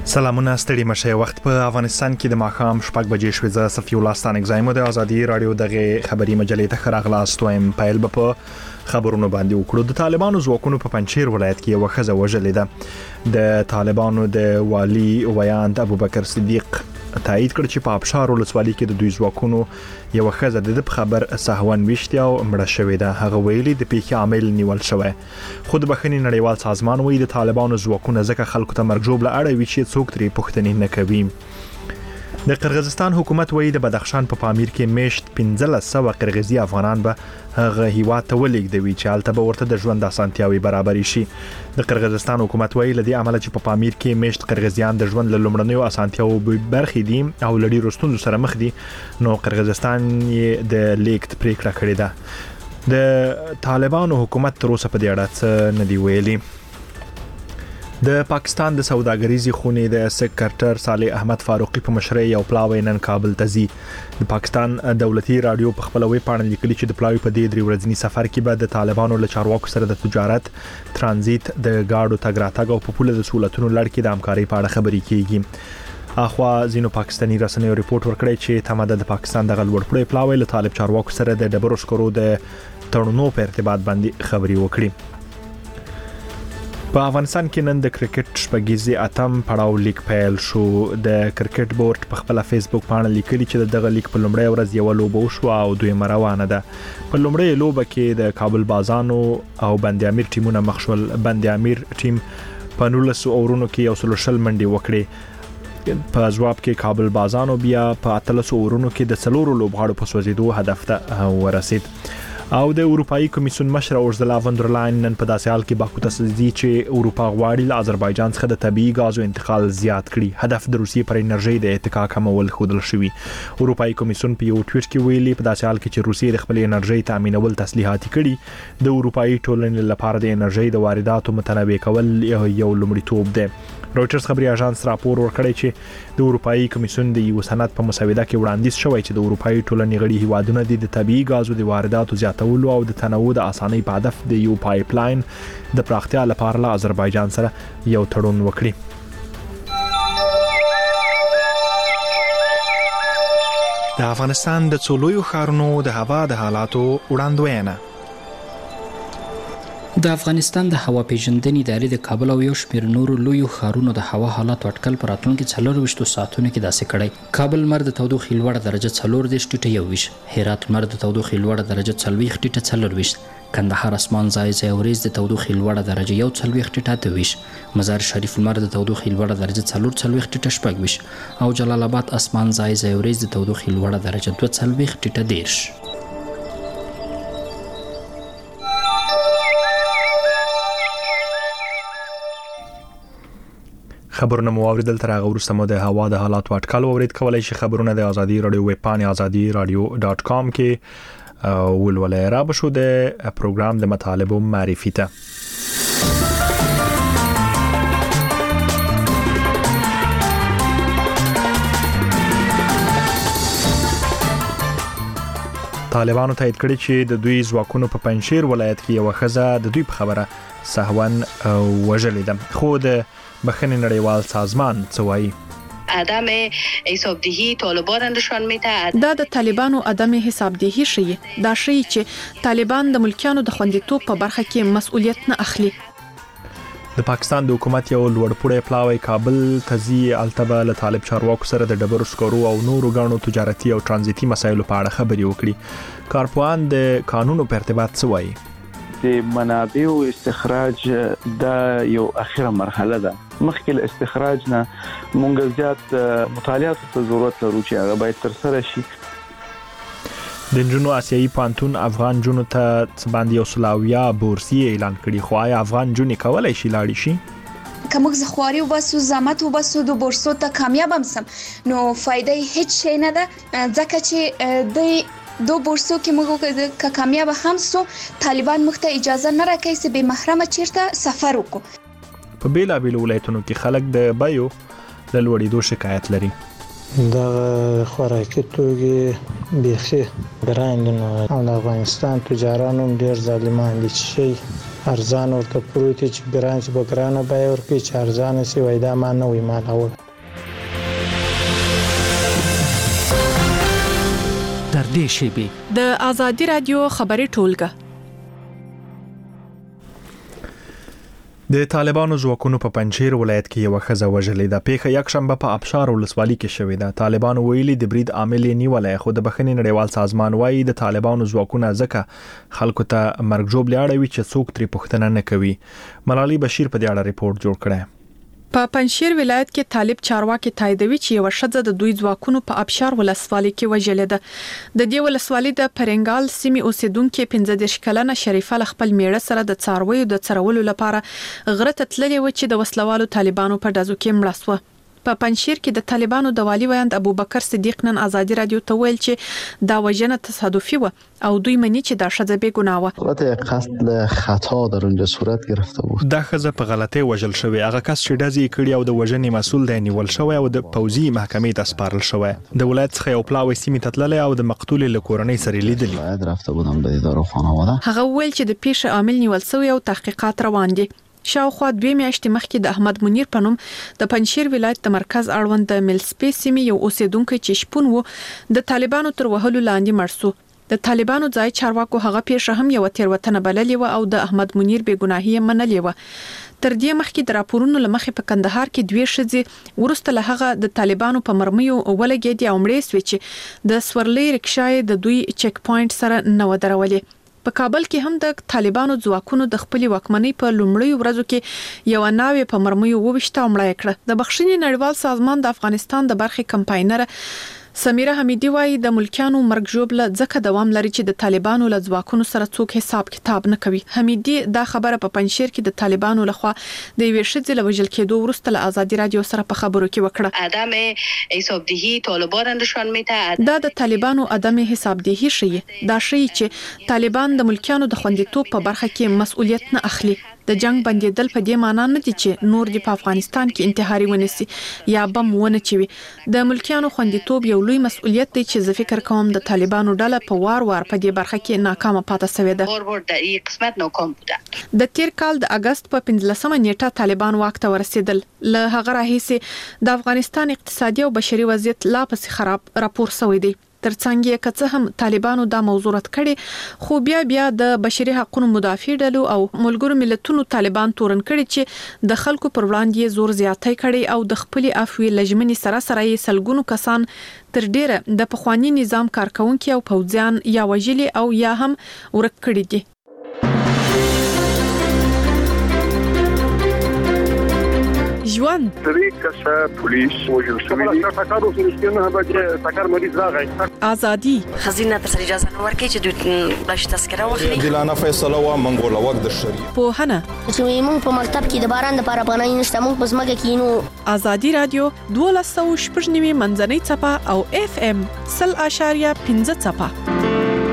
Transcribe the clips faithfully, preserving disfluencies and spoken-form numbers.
سلامونه ستړي مشه وخت په افغانستان کې د ماښام شپږ بجې شوې. زه صفي الله ستانک زایم د ازادي رادیو دغه خبري مجلې ته خراغلاست وایم. پایل به په خبرونو باندې وکړو. د طالبانو ځواکونو په پنځیر ولایت کې یو ښځه وژلې ده. د طالبانو د والی ویاند ابوبکر صدیق تایید کړ چې په ابشار ولسوالۍ کې د دوی ځواکونو یو ښځه د خبر سهون وشتیا او مړه شوې ده. هغه ویلي د پیښې عامل نیول شوی. خو د بخښنې نړیوال سازمان وایي د طالبانو ځواکونه ځکه خلکو ته مرګ جوړ اړوي چې څوک ترې پوښتنې نه کوي. د قرغیزستان حکومت وایي د بدخشان په پا پامیر کې میشت پنځلس سوه قرغیزي افغانان به هغه هیواد ته ولېږدوي چې هلته به ورته د ژوند اسانتیاوي برابرې شي. د قرغیزستان حکومت وایي له دې عمله چې په پا پامیر کې میشت قرغیزیان د ژوند له لومړنیو اسانتیاوو برخې دي او له ډېرو ستونزو سره مخ دي، نو قرغیزستان یې د لیږد پریکړه کړې ده. د طالبانو حکومت تر اوسه په دې اړه څه نه دی ویلي. د پاکستان د سوداګریزي خونې د سکرټر صالح احمد فاروقي په مشرۍ یو پلاوی نن کابل ته ځي. د پاکستان دولتي رادیو په خپل ویب پاڼه لیکلي چې د پلاوی په دې درې ورځني سفر کې به د طالبانو له چارواکو سره د تجارت، ترانزیت، د گاډو تګ راتګ او په پوله د سہولتونو لړ کې د همکارۍ په اړه خبرې کیږي. اخوا ځینو پاکستاني رسنیو ریپورت ورکړی چې تماده د پاکستان د غلوړپړې پلاوی له طالب چارواکو سره د ډبرو سکرو د تړونو په ارتباط باندې خبرې وکړي. په افغانستان کې نن د کرکټ شپږیزې اتم پړاو لیگ پیل شو. د کرکټ بورډ په خپل فیسبوک باندې لیکلي چې دغه لیگ په لومړۍ ورځ یو لوبه وشو او دویمه روانه ده. په لومړۍ لوبه کې د کابل بازانو او بند امیر ټیمونه مخ شول. بند امیر ټیم په نولس اورونو کې یو سل شل منډي وکړي. په جواب کې کابل بازانو بیا په اتلس اورونو کې د څلورو لوبغاړو په سوځیدو هدف ته ورسید. او د اروپאי کمیسیون مشر اورزلا فندرلاین نن په داسې حال کې باکو ته سزي چې اروپا غواړي له آذربایجان څخه د طبيعي غازو انتقال زیات کړي. هدف د روسیې پر انرژي د اتکا کمول ښودل شوی. اروپאי کمیسیون په یو ټویټ کې ویلي په داسې حال کې چې روسیې د خپل انرژي تامینول تسلیحاتي کړي، د اروپאי ټولنې لپاره د انرژي د وارداتو متنوع کول یو لومړیتوب دی. رويټرز خبري اژانس راپور ورکړی چې د اروپאי کمیسیون د یو سند په مسوده کې وړاندیز شوی چې د اروپאי ټولنې غړي هیوادونه د طبيعي غازو د وارداتو زیاتولو او د تنوع د اسانۍ په هدف د یو پایپ لاین د پراختیا لپاره له آذربایجان سره یو تړون وکړي. د افغانستان د څولویو ښارونو د هوا د حالاتو وړاندوینه. د افغانستان د هوا پیژندنې ادارې د کابل او یو شمېر نورو لویو ښارونو د هوا حالات اټکل پر راتلونکي څلورویشتو ساعتونو کې داسې کړی. کابل لمر د تودوخې لوړه درجه څلور دېرش ټیټه یو ویشت، هرات لمر د تودوخې لوړه درجه څلوېښت ټیټه څلورویشت، کندهار اسمان ځای ځای وریځ د تودوخې لوړه درجه یو څلوېښت ټیټه اته ویشت، مزار شریف لمر د تودوخې لوړه درجه څلور څلوېښت ټیټه شپږ ویشت او جلال آباد اسمان ځای ځای وریځ د تودوخې لوړه درجه دوه څلوېښت ټیټه دېرش. خبرونه مو اوریدل. تر هغه وروسته مو د هوا د حالاتو اټکل اورید. کولای شئ خبرونه د ازادي رادیو ویب پاڼې ازادي رادیو ډاټ کام کې ولولئ. را به شو د پروګرام د مطالبو معرفي ته. طالبانو تایید کړی چې د دوی ځواکونو په پنځیر ولایت کې یو ښځه د دوی په خبره سهون وژلې ده. خو د بخښنې نړیوال سازمان څه وایي؟ عدم حسابدهی طالبان نشان میده. دا د طالبانو عدم حسابدهی ښيي. دا ښيي چې طالبان د ملکیانو د خوندیتوب په برخه کې مسؤلیت نه اخلي. د پاکستان د حکومت یو لوړپوړی پلاوی کابل ته ځي. التبه له طالب چارواکو سره د ډبرو سکرو او نورو غاڼو تجارتي او ترانزیتي مسایلو په اړه خبرې وکړي. کارپوهان د قانونو په ارتباط څه وایي؟ د منابعو استخراج دا یو اخیره مرحله ده. مخکې له استخراج نه مونږ زیات مطالعات ته ضرورت لرو چې هغه باید تر سره شي. د جنوب آسیایي پانتون افغان جنو ته باندې یو سلاویا بورسي اعلان کړي. خو آیا افغان جنې کولای شي لاړ شي؟ که موږ زخواري وباسو، زحمت وباسو، د بورسو ته کامیاب هم سم، نو فائدې هیڅ شي نه ده. ځکه چې د دو بورسو کې موږ که کامیاب هم سو، طالبان موږ ته اجازه نه راکوي چې به محرمه چیرته سفر وکړو. په بیلابیلو ولایتونو کې خلک د بیو د لوړېدو شکایت لري. دا خوراکي توکي بيخي ګران او د افغانستان تجارانو ډیر ظالمان دي چې ارزان ورته پروت چې ګران چې بګرانه بای ورکړي چې ارزان سي وای دا ما نه وي مال اول. تر دې شیبې د ازادي رادیو خبري ټولګه. د طالبانو ځواکونو په پنجشیر ولایت کې یو ښځه وژلې ده. پیښه یک شنبه په ابشار ولسوالۍ کې شوې ده. طالبانو ویلي د برید عامل یې نیولای، خو د بخښنې نړیوال سازمان وایي د طالبانو ځواکونه ځکه خلکو ته مرګ ژوبلې اړوي چې څوک ترې پوښتنه نه کوي. ملالۍ بشیر په دې اړه ریپورت جوړ کړی. په پنجشیر ولایت کې طالب چارواکي تاییدوي چې یو ښځه د دوی ځواکونو په ابشار ولسوالۍ کې وژلې ده. د دې ولسوالۍ د پرنګال سیمې اوسیدونکو پنځه دېرش کلنه شریفه ل خپل میړه سره د څارویو د څرولو لپاره غره ته تللې و چې د وسلوالو طالبانو په ډزو کې مړه شوه. په پنجشیر کې د طالبانو د والی ویاند ابوبکر صدیق نن ازادي رادیو ته ویل چې دا وژنه تصادفي و او دوی مني چې دا ښځه بې ګناه و. البته قتل خطا در اونجا صورت گرفته بود. دا ښځه په غلطۍ وژل شوې. هغه کس چې ډزې کړي او د وژنې مسؤل دی نیول شوی او د پوځي محکمې ته سپارل شوی. د ولایت څخه یو پلاوی سیمې ته تللی او د مقتول له کورنۍ سره لیدلی. باید رفته بودم به اداره خانواده. هغه ویل چې د پیښې عامل نیول شوی او تحقیقات روان دي. شاوخوا دوه میاشتې مخکې د احمد منیر په نوم د پنجشیر ولایت د مرکز اړوند د ملسپې سیمې یو اوسیدونکو چې شپون وو د طالبانو تر وهلو لاندې مړ شو. د طالبانو ځای چارواکو هغه پیښه هم یو تیروتنه بللې و او د احمد منیر بې ګناهي منلې و. تر دې مخکې د راپورونو لمخې په کندهار کې دوه ښځې ورسته له هغه د طالبانو په مرمیو ولګېدې او مړې شوې چې د سورلۍ رکشای د دوی چک پوینټ سره نه ودرولې. په کابل کې هم د طالبانو ځواکونو د خپل واکمنۍ په لومړیو ورځو کې یو ناوې په مرمیو وويشته او مړه کړه. د بخښنې نړیوال سازمان د افغانستان د برخې کمپاینر سمیره حمیدی وایي د ملکیانو مرګ ژوبله ځکه دوام لري چې د طالبانو له ځواکونو سره څوک حساب کتاب نه کوي. حمیدی دا خبره په پنجشیر کې د طالبانو لخوا د یوې ښځې له وژل کېدو وروسته له ازادي رادیو سره په خبرو کې وکړه. عدم حسابدهی طالبان نشان میده. دا د طالبانو عدم حسابدهی ښيي. دا ښيي چې طالبان د ملکیانو د خوندیتوب په برخه کې مسؤلیت نه اخلي. د جنگ بندیدل په دې معنی نه دي چې نور دی په افغانستان کې انتحاري ونسي یا بم ونه چوي. د ملکیانو خوندیتوب یو لوی مسؤلیت دی چې زه فکر کوم د طالبانو ډله په وار وار په دې برخه کې ناکامه پاتې شوې ده. ور ور د یو قسمت ناکام بوده. د تیر کال د اگست په پنځلسمه نیټه طالبان واک ته ورسېدل. له هغه راهیسې د افغانستان اقتصادي او بشري وضعیت لا پسې خراب راپور شوی دی. ترڅنګ یې که څه هم طالبانو دا موضوع رد کړي خو بیا بیا د بشري حقوقو مدافع ډلو او ملګرو ملتونو طالبان تورن کړي چې د خلکو پر وړاندې زور زیاتی کړي او د خپل عفوي لجمنې سره سره یې سلګونو کسان تر ډیره د پخوانی نظام کارکونکو او پوځیان یا وژلي او یا هم ورک کړي دي. ژوند طریقه پولیس وجود شوی دی تکارو سرشتنه به تکار مریض راغی. ازادي خزینه تر اجازه نه ورکړي چې دوی باش تذکره واخلي. دلانه فیصله و منګوله وخت د شری په هنه چې موږ په مکتب کې د باران د لپاره بنای نشته موږ په ځمکه کې نو. ازادي رادیو دولس سوه شپږ نوي منځنۍ چپه او اف ام صفر اشاریه پنځه چپه.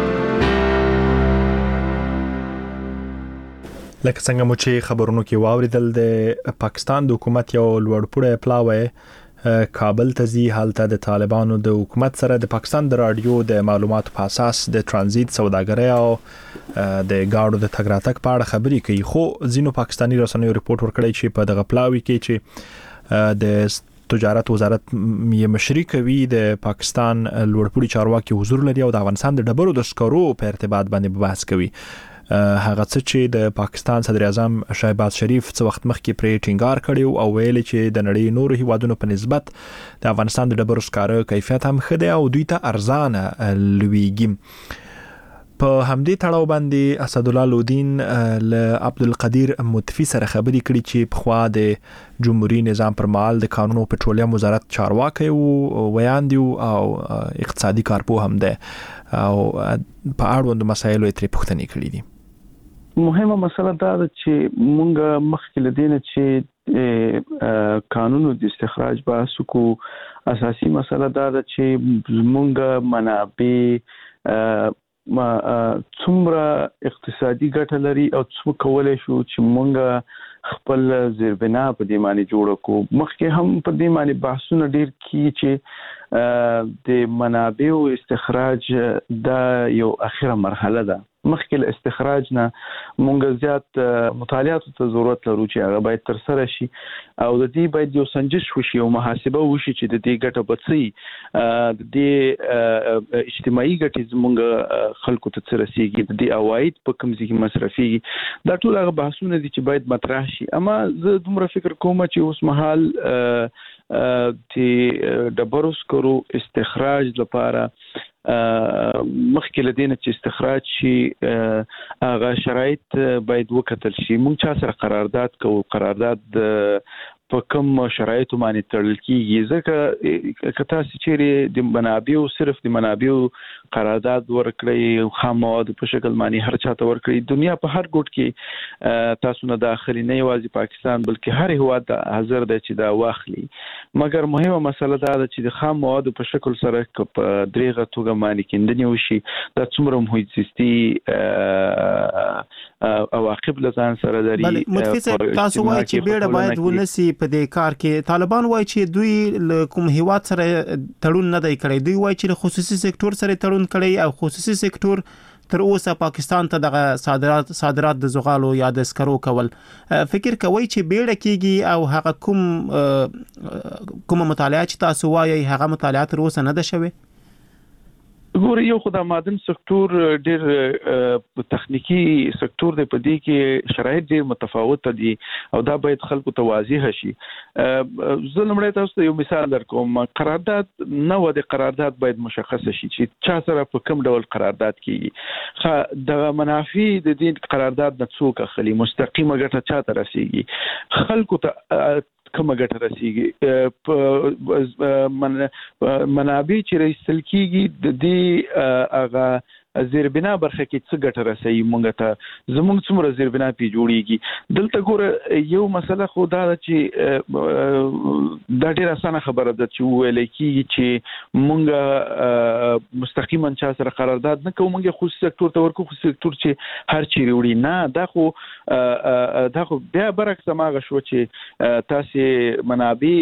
لکه څنګه مو چې خبرونو کې واوریدل د پاکستان د حکومت یو لوړپوړی پلاوی کابل ته ځي. حالته د طالبانو د حکومت سره د پاکستان د رادیو د معلوماتو په اساس د ترانزیت سوداګرۍ او د گاډو د تګ راتګ په اړه خبرې کوي. خو ځینو پاکستاني رسنیو ریپورت ورکړی چې په دغه پلاوی کې چې د تجارت وزارت یې مشري کوي د پاکستان لوړپوړي چارواکي حضور لري او د افغانستان د ډبرو د سکرو په ارتباط باندې بحث کوي. هغه څه چې د پاکستان صدر اعظم شهباز شریف څو وخت مخکې پرې ټینګار کړی او ویل چې د نړۍ نورو هیوادونو په نسبت د افغانستان د ډبرو سکاره کیفیت هم ښه دی او دوی ته ارزانه لویږي. په همدې تړاو باندې اسدالله لودین له عبدالقدیر متفی سره خبرې کړي چې په خوا د جمهوریت نظام پر مهال د قانون او پټرولیم وزارت چارواکي او ویاندي او اقتصادي کارپوه هم ده او په اړوند مسایلو یې ترې پوښتنې کړې دي. مهمه مسله دا ده چې مونږ مخکې لدینه چې قانون د استخراج بحث کو اساسي مسله دا ده چې مونږ منابع ما څومره اقتصادي ګټه لري او څو کولای شو چې مونږ خپل زیربنا په دې معنی جوړ کو. مخکې هم په دې معنی بحثونه ډیر کی چې د منابع او استخراج دا یو اخیره مرحله ده مخکې له استخراج نه مونږ زیات مطالعات ته ضرورت لرو چې هغه باید تر سره شي او د دې باید یو سنجش وشي او محاسبه وشي چې د دې ګټه بڅي د دې اجتماعي ګټې زمونږ خلکو ته څه رسیږي، د دې عواید په کوم ځای کې مصرفيږي. دا ټول هغه بحثونه دي چې باید مطرح شي. اما زه دومره فکر کوم چې اوس مهال چې ډبرو سکرو استخراج لپاره مخکې لدینه چې استخراج شي هغه شرایط باید وکتل شي. موږ چا سره قرارداد کوو، قرارداد په کوم شرایطو باندې تړل کیږي، ځکه که تاسو چیرې د منابعو صرف د منابعو قرارداد ورکړئ، خام مواد په شکل باندې هر چاته ورکړئ، دنیا په هر ګوټ کې تاسو نه داخلي نه یوازې پاکستان بلکې هر هیواد حاضر دی چې دا واخلي. مګر مهمه مسله دا ده چې د خام مواد په شکل سره په دریغه توګه باندې کیندنې وشي، دا څومره محیط زیستي عواقب لزان سره لري. متفق تاسو وایي چې بیړه باید ونسی په دې کار کې. طالبان وایي چې دوی کوم هیواد سره تړون نه دی کړی، دوی وایي چې خصوصي سکتور سره تړون کړی او خصوصي سکتور تر اوسه پاکستان ته دغه صادرات صادرات د زغالو یا د سکرو کول. فکر کوي چې بیړه کیږي او هغه کوم کوم مطالعه چې تاسو وایي هغه مطالعه تر اوسه نه ده شوی؟ ګور یو خدای معدن سکتور ډیر تخنیکی سکتور دی، په دې کې شرایط ډیر متفاوت دي او دا باید خلکو ته واضح شي. زه لمړی تاسو ته یو مثال درکوم. قرارداد نه و د قرارداد باید مشخص شي چې چا سره په کوم ډول قرارداد کیږي، د منافع د دې قرارداد نه څوک اخلي، مستقیمه ګټه چاته رسیږي، خلکو ته کومه ګټه رسیږي، منابع چې رسل کیږي د دې هغه زیربنا برخه کې څه ګټه رسېږي مونږ ته، زموږ څومره زیربنا پی جوړیږي. دلته ګوره یو مسله خو دا ده چې دا ډیره اسانه خبره ده چې ویل کیږي چې مونږ مستقیما چا سره قرارداد نه کوو، مونږ خصوصي سکتور ته ورکو، خصوصي سکتور چې هر چیرې وړي نه. دا خو دا خو بیا برعکس ماغه شو چې تاسو منابع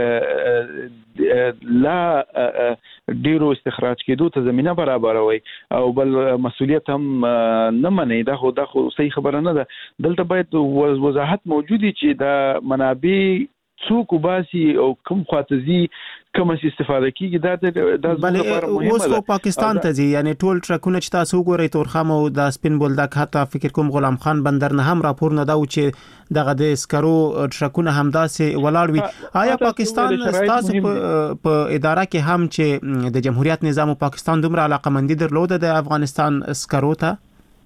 لا ډیرو استخراج کېدو ته زمينه برابروي او بل مسؤلیت هم نه مني. دا خو دا خو صحیح خبره نه ده. دلته باید وضاحت موجودي چې دا منابع څوک وباسي او کوم خاطزي کوم استفاده کیږي. دا د لپاره مهمه ده. اوس پاکستان ته ځي، یعنی ټول ټرکونه چې تاسو ګورئ تورخم او د سپین بولدک، حتی فکر کوم غلام خان بندر نه هم راپور نه دا چې دغه د سکرو ټرکونه همداسې ولاړ وي. آیا پاکستان تاسو په اداره کې هم چې د جمهوریت نظام او پاکستان دومره علاقمندي درلوده د افغانستان سکرو ته؟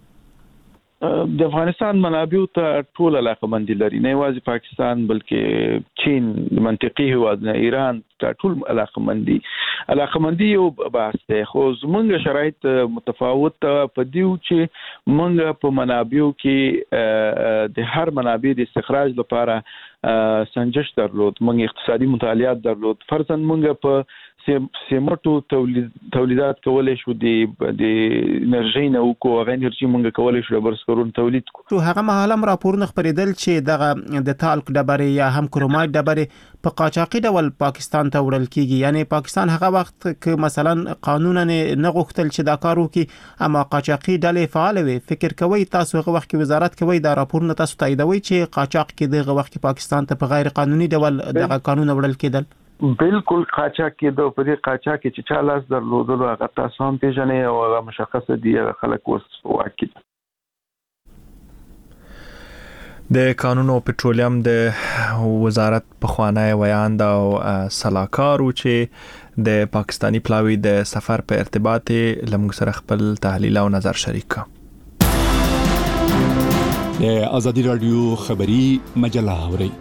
د افغانستان منابع ته ټول علاقمندي لري، نه یوازې پاکستان بلکې چین، منطقي هیواد نه ایران، ټول علاقمندي علاقمندي یو بحث دی. خو زمونږ شرایط متفاوت په دیو چې مونږ په منابعو کې د هر منابع د استخراج لپاره سنجش درلود، مونږ اقتصادي مطالعات درلود. فرضاً مونږ په سیمټو تولید تولیدات کولای شو د د انرژي نه او کو غیر انرژي مونږ کولای شو د برسکرون تولید کو. تو هغه مهاله راپور نه خبرېدل چې دغه د تالک ډبرې یا هم کرومایډ ډبرې په قاچاقي ډول پاکستان ته وړل کیږي. یعنی پاکستان هغه وخت ک مثلا قانونا نه غوښتل چې دا کار وکړي، اما قاچاقي ډلې فعال وي. فکر کوي تاسو هغه وخت کې وزارت کوي دا راپور نه تاسو تاییدوي چې قاچاق کې دغه وخت کې پاکستان ته په غیر قانوني ډول دغه قانون وړل کېدل؟ بالکل قاچاق کېدو. په دې قاچاق کې چې چا لاس درلودلو هغه تاسو هم پیژنئ او هغه مشخصه دي، هغه خلک اوس واقع. د قانون او پټرولیم د وزارت په خوانای ویاند او سلاکارو چې د پاکستانی پلاوی د سفر په ارتباط لمغ سره خپل تحلیل او نظر شریک کړ. د ازادي رادیو خبری مجله اوري.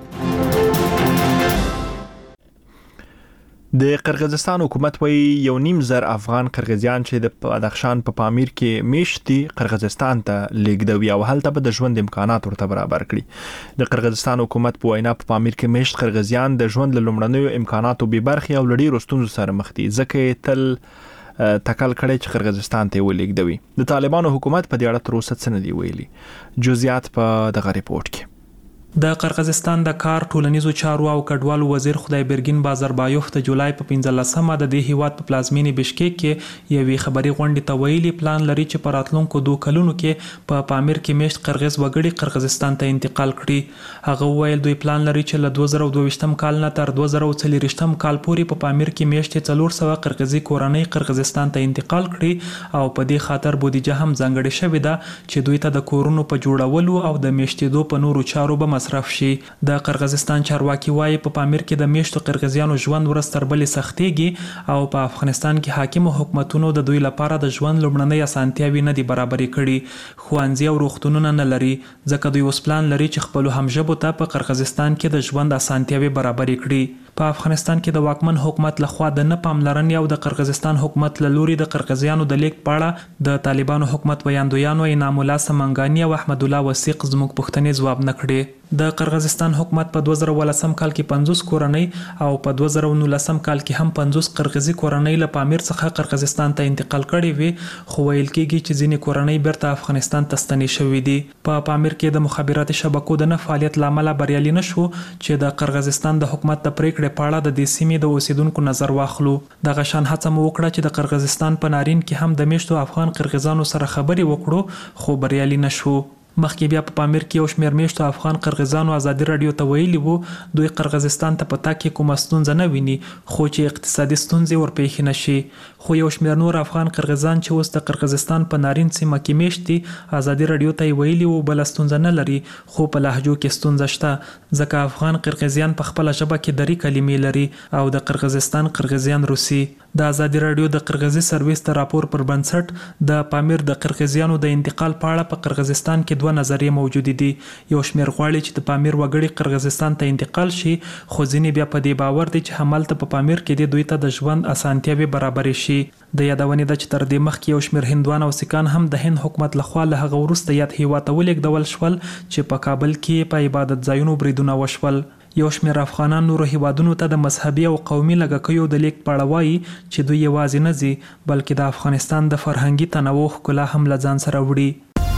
د قرغیزستان حکومت وایي یو نیم زر افغان قرغیزیان چې د بدخشان په پامیر کې میشتي قرغیزستان ته لیږدوي او هلته به د ژوند امکانات ورته برابر کړي. د قرغیزستان حکومت په وینا په پامیر کې میشت قرغیزیان د ژوند له لومړنیو امکاناتو بې برخې او لړۍ ستونزو سره مخ دي، ځکه تل تکل کړي چې قرغیزستان ته ولېږدوي. د طالبانو حکومت په دې اړه تر اوسه څه نه دی ویلي. جزئیات په دغه ریپورت کې. د قرغیزستان د کار ټولنیزو چارو او کډوالو وزیر خدایبرګین بازربایوف د جولای په پنځلسمه د دې هیواد په پلازمینې بشکیک کې یوې خبري غونډې ته ویلي پلان لري چې په راتلونکو دوه کلونو کې په پامیر کې میشت قرغیز وګړي قرغیزستان ته انتقال کړي. هغه ویل دوی پلان لري چې له دوه زره دوه کال نه تر دوه زره څلور کال پورې په پامیر کې میشت څلور سوه قرغیزي کورنۍ قرغیزستان ته انتقال کړي او په دې خاطر بودیجه هم ځانګړې شوې ده چې دوی ته د کورونو په جوړولو او د میشتېدو په نورو چارو به مصرف شي. د قرغیزستان چارواکي وایي په پامیر کې د میشتو قرغیزیانو ژوند ورځ تر بلې سختېږي او په افغانستان کې حاکمو حکومتونو د دوی لپاره د ژوند لومړنۍ اسانتیاوې نه دي برابرې کړي. ښوونځي او روغتونونه نه لري ځکه دوی اوس پلان لري چې خپلو همژبو ته په قرغیزستان کې د ژوند اسانتیاوې برابرې کړي. په افغانستان کې د واکمن حکومت لخوا د نه پاملرنې او د قرغیزستان حکومت له لوري د قرغیزیانو د لیک په اړه د طالبانو حکومت ویاندویانو انعام الله سمنګاني او احمد الله وثیق زموږ پوښتنې ځواب نه کړې. د قرغیزستان حکومت په دوه زره ولسم کال کې پنځوس کورنۍ او په دوه زره نولسم کال کې هم پنځوس قرغیزي کورنۍ له پامیر څخه قرغیزستان ته انتقال کړي وي خو ویل کېږي چې ځینې کورنۍ بیرته افغانستان ته ستنې شوې دي. په پامیر کې د مخابراتي شبکو د نه فعالیت له امله بریالي نه شو چې د قرغیزستان د حکومت د پریکړې په اړه د دې سیمې د اوسیدونکو نظر واخلو. دغه شان هڅه مو وکړه چې د قرغیزستان په نارین کې هم د میشتو افغان قرغیزانو سره خبرې وکړو خو بریالي نه شو. مخکې بیا په پامیر کې یو شمېر میشتو افغان قرغیزانو ازادي راډیو ته ویلي وو دوی قرغیزستان ته په تګ کې کومه ستونزه نه ویني خو چې اقتصادي ستونزې ورپېښې نه شي. خو یو شمېر نور افغان قرغیزان چې اوس د قرغیزستان په نارین سیمه کې میشت دي ازادي راډیو ته یې ویلي وو بله ستونزه نه لري خو په لهجو کې ستونزه شته ځکه افغان قرغیزیان په خپله ژبه کې درې کلمې لري او د قرغیزستان قرغیزیان روسي. د ازادي راډیو د قرغیزي سرویس د راپور پر بنسټ د پامیر د قرغیزیانو د انتقال په اړه په قرغیزستان کې دوه نظریې موجودې دي. یو شمېر غواړي چې د پامیر وګړي قرغیزستان ته انتقال شي خو ځینې بیا په دې باور دي چې همالته په پامیر کې دي دوی ته د ژوند اسانتیاوې برابرې شي. د یادونې ده چې تر دې مخکې یو شمېر هندوان او سیکان هم د هند حکومت لخوا له هغه وروسته یاد هیواد ته ولېږدول شول چې په کابل کې په عبادت ځایونو بریدونه وشول. یو شمېر افغانان نورو هیوادونو ته د مذهبي او قومي لږکیو د لیک په اړه وایي چې دوی یوازې نه ځي بلکې د افغانستان د فرهنګي تنوع ښکلا هم له ځان سره وړي.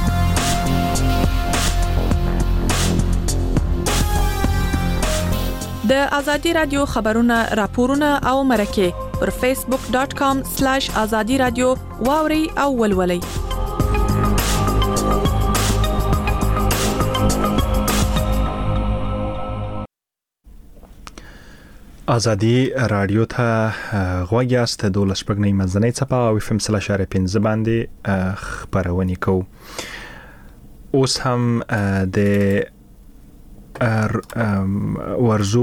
د ازادي رادیو خبرونه راپورونه او مرکه پر فیسبوک ډاٹ کام سلیش ازادي رادیو واوري او ولولئ. ازادي رادیو ته غوږ یاست د دولس شپږنۍ منځنۍ څپه او اف ام سل اشاریه پنځه باندې خپرونې کوو. اوس هم د ورزو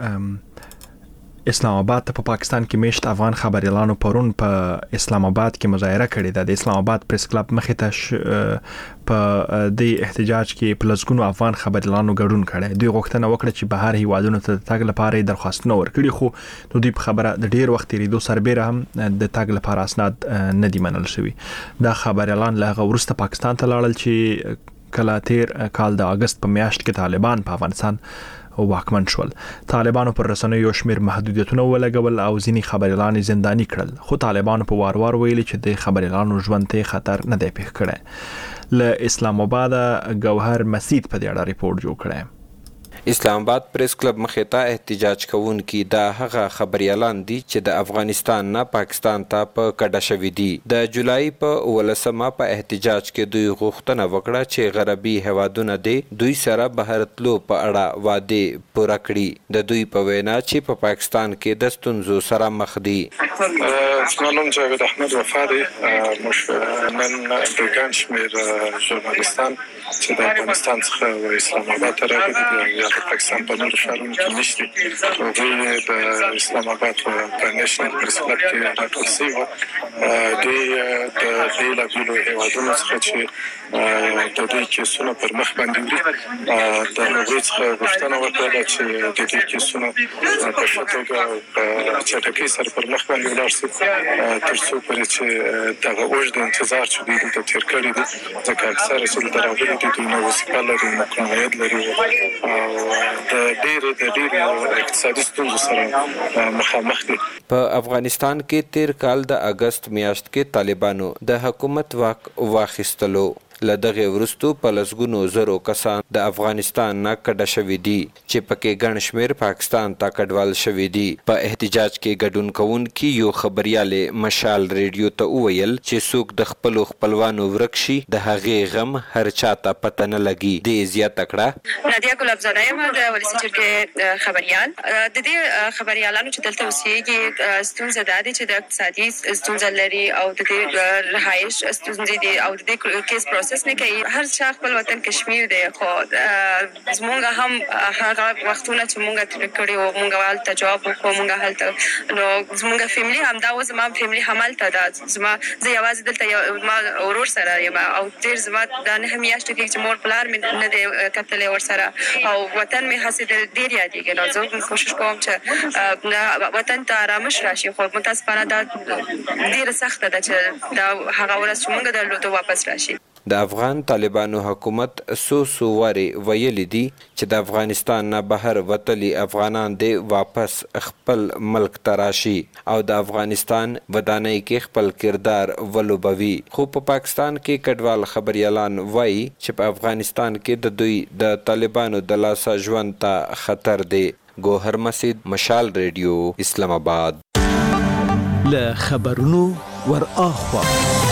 اسلام آباد ته په پاکستان کې میشت افغان خبريالانو پرون په اسلام آباد کې مظاهره کړې ده. د اسلام آباد پریس کلب مخې ته په د احتجاج کې پلسګونو افغان خبريالانو ګډون کړي. دوی غوښتنه وکړه چې بهر هیوادونو ته تګ لپاره درخواستونه ورکړي خو نو دوی په خبره د ډیر وخت لري سربېره هم د تګ لپاره اسناد نه دي منل شوی. دا خبريالان له ورسته پاکستان ته لاړل چې کله تیر کال د اگست په میاشت کې طالبان په افغانستان واکمن شول. طالبانو پر رسنیو یو شمېر محدودیتونه ولګول او ځینې خبريالان زنداني کړل خو طالبانو په وار وار ویلي چې د خبريالانو ژوند ته خطر نه دی پېښ کړی. له اسلام آباد ګوهر مسید په دې اړه ریپورت جوړ کړی. اسلام آباد پریس کلب مخې ته احتجاج کوونکي دا هغه خبريالان دي چې د افغانستان نه پاکستان ته په کډه شوي دي. د جولای په ولسمه په احتجاج کې دوی غوښتنه وکړه چې غربي هیوادونه دي دوی سره بهر تلو په اړه وعده پوره کړي. د دوی په وینا چې په پاکستان کې د ستونزو سره مخ دي. زما نوم جاوید احمد وفا دی. نن د ګڼ شمېر ژورنالستان چې د افغانستان څخه اسلام آباد ته راغلي دي یا د پاکستان په نورو ښارونو کې نشته هغوی د اسلام آباد په نېشنل پریس کلب کې راټول شوي وو. دوی د بېلابېلو هېوادونو څخه چې د دوی کیسونه پر مخ باندې وړي د هغوی څخه غوښتنه وکړله چې د دوی کیسونه په ښه توګه او په چټکۍ سره پر مخ باندې ولاړ شي تر څو پورې چې دغه اوږد انتظار چې دوی دلته تېر کړی دي ځکه اکثره چې دلته راغلي دي دوی نه وظیفه لري نه کوم عاید لري او د ډېرې د ډېرې اقتصادي ستونزو سره مخامخ دي. په افغانستان کې تیر کال د اگست میاشت کې طالبانو د حکومت واک واخیستلو. له دغې وروستو په لسګونو زرو کسان د افغانستان نه کډه شوي دي چې پکې ګڼ شمېر پاکستان ته کډوال شوي دي. په احتجاج کې ګډون کوونکي یو خبریال مشال ریډیو ته وویل چې څوک د خپلو خپلوانو ورک شي د هغې غم هر چا ته پته نه لګي. دې زیاته کړه نادیه ګلابزاده یم د ولسي جرګې خبریال. د دې خبریالانو چې دلته اوسېږي ستونزه دا ده چې د اقتصادي ستونزه لري او د دې رهایش ستونزې دي او د دې کیس پروسس نه کوي. هر چا خپل وطن کشمیر دی خو زمونږ هم هغه وختونه چې مونږ تیر کړي او مونږ هلته جواب وکړو مونږ هلته نو زمونږ فیملی هم دا و زما فیملی هم هلته ده. زما زه یوازې دلته ما ورور سره یم او ډېر زما دا نهه میاشتې کېږي چې مور پلار مې نه دی کتلی ورسره او وطن مې هسې ډېر یادېږي. نو زه کوشش کوم چې وطن ته آرامش راشي خو متاسفانه دا ډېره سخته ده چې دا هغه ورځ چې موږ درلودو واپس راشي. د افغان طالبانو حکومت څو څو وارې ویلي دي چې د افغانستان نه بهر وتلي افغانان دې واپس خپل ملک ته راشي او د افغانستان ودانۍ کې خپل کردار ولوبوي. خو په پاکستان کې کډوال خبریالان وایي چې په افغانستان کې د دوی د طالبانو د لاسه ژوند ته خطر دی. ګوهر مسید، مشال ریډیو، اسلام آباد. له خبرونو ور اخوا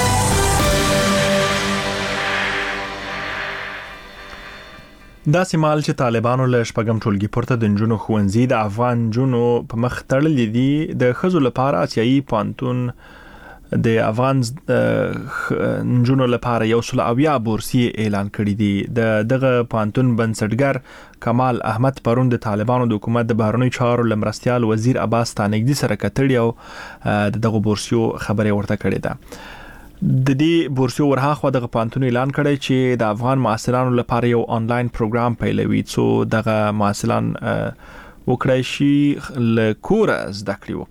داسې مال چې طالبانو له شپږم ټولګي پورته د نجونو ښوونځي د افغان نجونو په مخ تړلي دي. د ښځو لپاره اسیایي پوهنتون د افغان نجونو لپاره یو سل اویا بورسیې اعلان کړي دي. د دغه پوهنتون بنسټګر کمال احمد پرون د طالبانو د حکومت د بهرنیو چارو لمرستیال وزیر عباس تانګدي سره کتړي او دغه بورسیو خبرې ورته کړې ده. د دې بورسیو ورهاخوا دغه پوهنتون اعلان کړی چې د افغان محصلانو لپاره یو آنلاین پروګرام پیلوي څو دغه محصلان وکړای شي له کوره زده کړې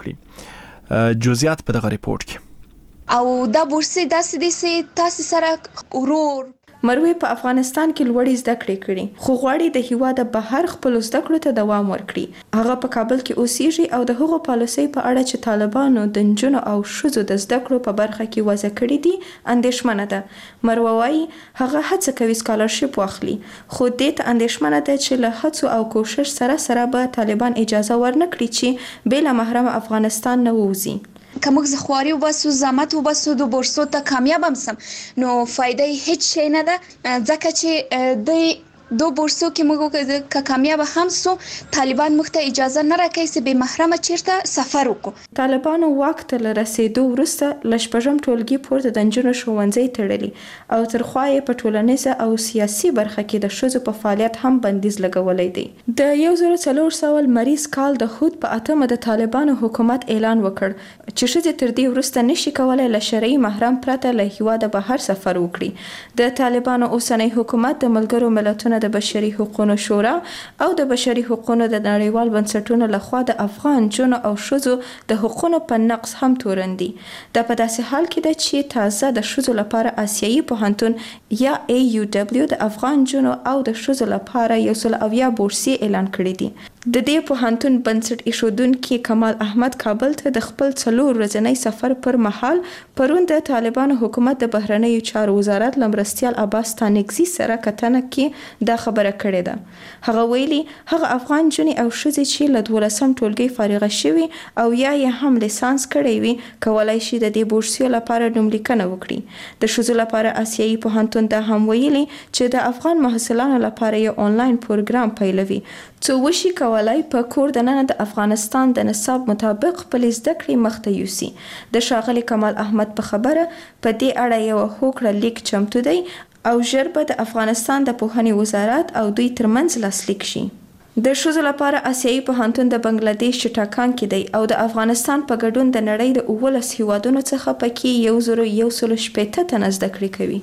وکړي. جزئیات په دغه ریپورت کې. او دا بورسي داسې دي چې تاسو سره ورور مروه په افغانستان کې لوړې زده کړې کړې خو غواړي د هیواد بهر خپل زده کړو ته دوام ورکړي. هغه په کابل کې اوسېږي او د هغو پالیسۍ په اړه چې طالبانو د نجونو او ښځو د زده کړو په برخه کې وضع کړي دي اندېښمنه ده. مروه وايي هغه هڅه کوي سکالرشپ واخلي خو دې ته اندېښمنه ده چې له هڅو او کوشش سره سره به طالبان اجازه ورنکړي چې بې له محرم افغانستان نه ووځي. که موږ زخواري وباسو زحمت وباسو د بورسو ته کامیاب هم سم نو فایده هیڅ شي نه ده ځکه چې د دو بورسو کې موږ که کامیاب هم سو طالبان موږ ته اجازه نه راکوي چې بې محرمه چیرته سفر وکړو. طالبانو واک ته له رسېدو وروسته له شپږم ټولګي پورته د نجونو ښوونځي تړلي او تر خوا یې په ټولنیزه او سیاسي برخه کې د ښځو په فعالیت هم بندیز لګولی دی. د یو زر څلور سوه لمریز کال د هود په اتمه د طالبانو حکومت اعلان وکړ چې ښځې تر دې وروسته نشي کولی له شرعي محرم پرته له هیواده بهر سفر وکړي. د طالبانو اوسنی حکومت د ملګرو ملتونو د بشري حقوقو شورا او د بشري حقوقو د نړیوال بنسټونو لخوا د افغان جنو او ښځو د حقوقو په نقض هم تورن دي. دا په داسې حال کې ده چې تازه د ښځو لپاره آسیایي پوهنتون یا ای یو دبلیو د افغان جنو او د ښځو لپاره یو سل اویا بورسیې اعلان کړي دي. د دې پوهنتون بنسټ ایښودونکي کمال احمد کابل ته د خپل څلور ورځنی سفر پر مهال پرون د طالبانو حکومت د بهرنیو چارو وزارت لمرستیال عباس تانګزي سره کتنه کې دا خبره کړې ده. هغه ویلي هغه افغان جنې او ښځې چې له دولسم ټولګي فارغه شوي او یا یې هم لیسانس کړی وي کولای شي د دې بورسیو لپاره نوملیکنه وکړي. د ښځو لپاره آسیایي پوهنتون دا هم ویلي چې د افغان محصلانو لپاره یو آنلاین پروګرام پیلوي څو وشي کولای په کور دننه د افغانستان د نصاب مطابق خپل زده کړې مخته یوسي. د ښاغلي کمال احمد په خبره په دې اړه یو هوکړه لیک چمتو دی او ژر به د افغانستان د پوهنې وزارت او دوی ترمنځ لاسلیک شي. د ښځو لپاره آسیایي پوهنتون د بنگلادیش چټاکان کې دی او د افغانستان په ګډون د نړۍ د اوولس هیوادونو څخه پکې یو زر یو سل شپېته تنه زده کړې کوي.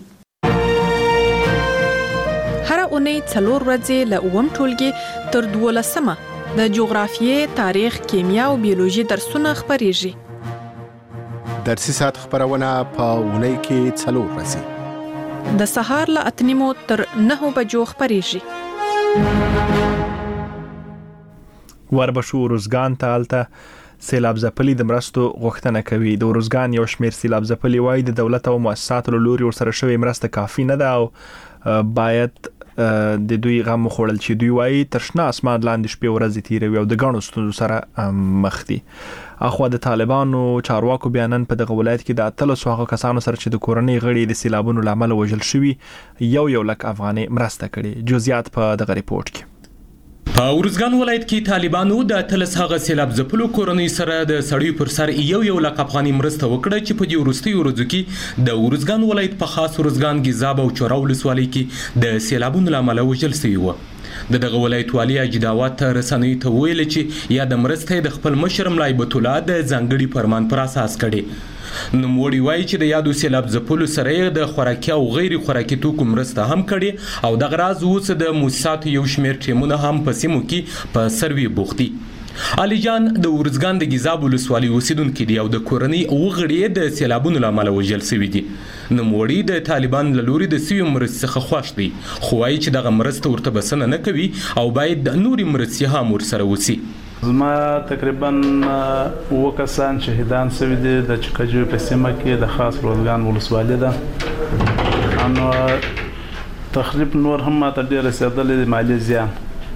هر اونۍ څلور ورځې له اووم ټولګي تر دولسمه د جغرافیې، تاریخ، کیمیا او بیولوژي درسونه خپریږي. درسي ساعت خبرونه په اونۍ کې څلور ورځې د سهار له اته نیمو تر نهو بجو خپریږي. وربشو روزګان ته الته سیلاب ځپلي د مرستو غوښتنه کوي. د ارزګان یو شمېر سیلاب ځپلي وایي د دولت او مؤسساتو له لوري ورسره شوې مرسته کافي نه ده او باید د دوی غم خوړل چې دوی وایي تر شنه اسمان لاندې شپې ورځې تیروي او د ګڼو ستونزو سره مخ دي. اخوا د طالبانو چارواکو بیانن په دغه ولایت کې د اتلسو هغه کسانو سره چې د کورنۍ غړي د سیلابونو لامل وژل شوي یو یو لک افغانۍ مرسته کړي. جزئیات په دغه ریپورت کې. په ارزګان ولایت کې طالبانو د اتلس هغه سیلاب ځپلو کورنۍ سره د سړیو پر سر یو یو لک افغانۍ مرسته وکړه چې په دې وروستیو ورځو کې د ارزګان ولایت په خاص ارزګان ګیزاب او چوره ولسوالۍ کې د سیلابونو لامل وژل شوي و. د دغه ولایت والی اجداوات رسنیو ته ویل چې یا د مرستې د خپل مشر ملای بیت الله د ځانګړي فرمان پر اساس کړي. نوموړي وایي چې د یادو سیلاب ځپلو سره د خوراکي او غیر خوراکي توکو مرسته هم کړي او دغه راز اوس د موسساتو یو شمېر ټیمونه هم په سیمو کې په سروي بوخت دي. علي جان د ارزګان د ګیزاب ولسوالۍ اوسیدونکی دی او د کورنۍ اوه غړي د سیلابونو لامل وژل شوي دي. نوموړي د طالبان له لوري د سوي مرستې څخه خوښ دی خو وایي چې دغه مرسته ورته بسنه نه کوي او باید د نوري مرستې هم ورسره وسي. زما تقریبا اوه کسان شهیدان شوي دي د چکجوی په سیمه کې د خاص ارزګان ولسوالۍ ده. نو تقریبا نور هم ماته ډېر رسېدلی دی مالي زیان.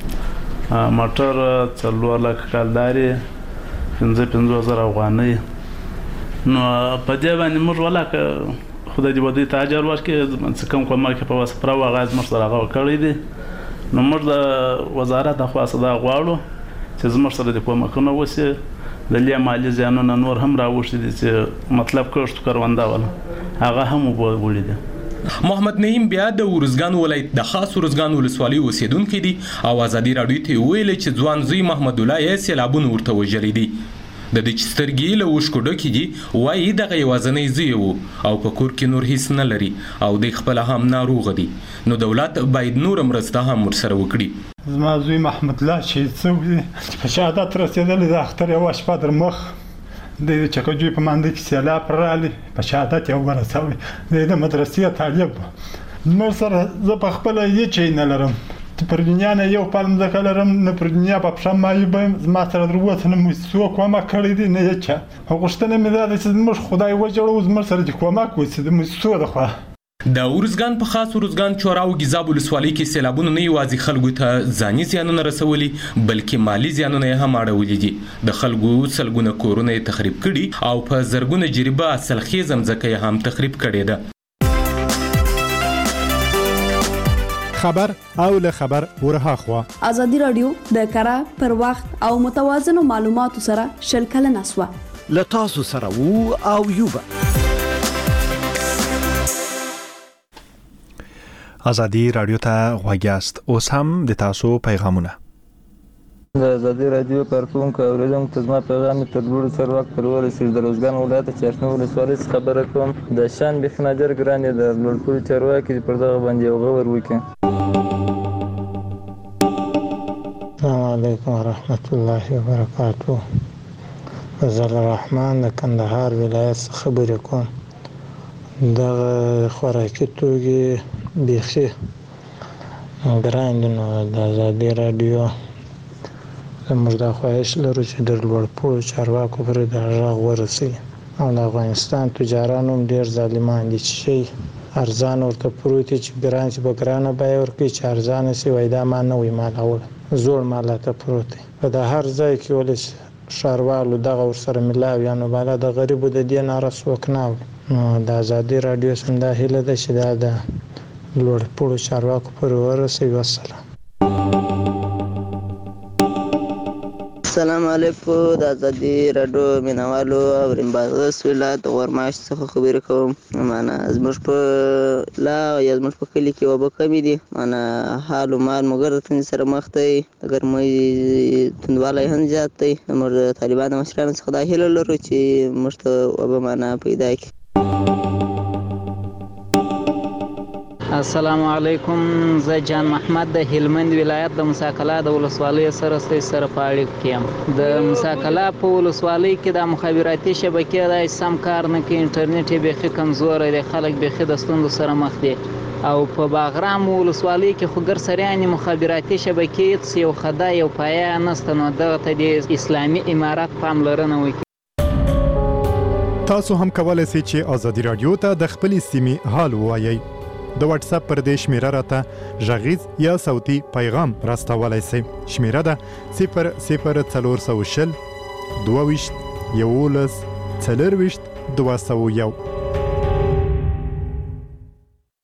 موټر څلور لک کالداري پنځه پنځوس زره افغانۍ. نو په دې باندې موږ ولاکه خدای دې ودې ته اجر ورکړي څه کوم کومک په واسطه او غاز موږ سره هغه کړی دي. نو موږ د وزارت د خاصه دا غواړو چې زموږ سره د کومکونه وسي د لې مالي زیانونه نور هم راوښتي دي چې مطلب کښت کرونده ولا هغه هم وګوري دي. محمد نعیم بیا د ارزګان ولایت د خاص ارزګان ولسوالۍ اوسیدونکی دی او ازادي راډیو ته ویل چې ځوان زوی محمد الله یې سیلابونه ورته وژلي دي. د دې سترګې له اوښکو ډکې دي وایي دغه یوازینی زوی و او په کور کې نور هیڅ نه لري او د خپل هم ناروغ دي. نو دولت باید نور مرسته هم ورسره وکړي. زما زوی محمد الله چې څو په شهادت رسېدلی د اختر یوه شپه در مخ د چکجوی په مانده کې سیلاب راغلی په شهادت یې ورسوي. د مدرسې طالب نور سره زه په خپله هېڅ شی نه لرم. پر دنیا نه یو پل مځکه لرم نه پر دنیا په پښه مایوب یم. زما سره در اوسه نه موسسو کومک کړی دی نه هېڅ چا. غوښتنه مې دا ده چې زموږ خدای وجړو زموږ سره دې کومک وشي د موسسو د خوا. د ارزګان په خاص ارزګان چوره او ګیزاب ولسوالۍ کې سیلابونو نه یوازې خلکو ته ځاني زیانونه رسولي بلکې مالي زیانونه یې هم اړولي دي. د خلکو سلګونه کورونه یې تخریب کړي او په زرګونه جریبه حاصلخیزه مځکه یې هم تخریب کړې ده. خبر او له خبر ورهاخوا ازادي رادیو د کره پر وخت او متوازن معلوماتو سره شلکل نسوه له تاسو سره وو او یوبا. ازادي رادیو ته غوږیاست. اوس هم د تاسو پیغامونه. د ازادي رادیو کارکونکو اوریدونکو ته زما پیغام تر ډېرو سره وخت پر ورسېد. د ارزګان ولایت چشمه ولسوالۍ څخه خبره کوم. د شان بېخي ډېر ګران دی د لوړپوړي چارواکي پر دغه باندې یو غور وکړي. السلام علیکم ورحمت الله وبرکاته. فضل الرحمن د کندهار ولایت څخه خبرې کوم. دغه خوراکي توکي بېخي ګران دي. نو د ازادي رادیو موږ دا خواهش لرو چې د لوړپوړو چارواکو پرې دا غږ ورسوي او د افغانستان تجاران هم ډېر ظالمان دي چې شی ارزان ورته پروت دی چې ګران چې به ګرانه بیه ورکړي چې ارزانه شي وایي دا ما نه وي مالوله زوړ مال ته پروت دی. په د هر ځای کې ولې ښاروالو دغه ورسره ملاو یا نو بالا د غریبو د دې ناره څوک نه اوري. نو د ازادي رادیو سم دا هیله ده چې دا د لوړپوړو چارواکو پورې ورسوي. والسلام. السلام علیکم. د ازادي رادیو مینوالو او رمباغس ولایت غورماش څخه خبرې کوم. معنا زموږ په لا یا زموږ په کلي کې وبه کمې دي. معنا حال و مال مګر د تندې سره مخ دی. د ګرمۍ توندوالی هم زیات دی. موږ د طالبانو مشرانو څخه دا هیله لرو چې موږ ته وبه معنا پیدا کړي. السلام علیکم. زه جان محمد د هلمند ولایت د مساکلا د ولسوالۍ سره ستاسو سره په اړیکه کې یم. د مساکلا په ولسوالۍ کې د مخابراتي شبکې د سم کار نه کوي. انټرنیټ یې بیخي کمزوری دی. خلک بیخي د ستونزو سره مخ دي. او په باغرام ولسوالۍ کې خو ګرسریانې مخابراتي شبکې هېڅ یو خدای یو پایه نشته، نو دغه ته د اسلامي امارات پاملرنه وکړي. تاسو هم کولای شئ چې آزادي رادیو ته د خپلې سیمې حال ووایئ. د واتس اپ پر دې شمیره راته غږیز یا صوتي پیغام راستولی شئ. شمیره ده صفر صفر څلور سوه شل دوه ویشت یولس څلور ویشت دوه سوه یو.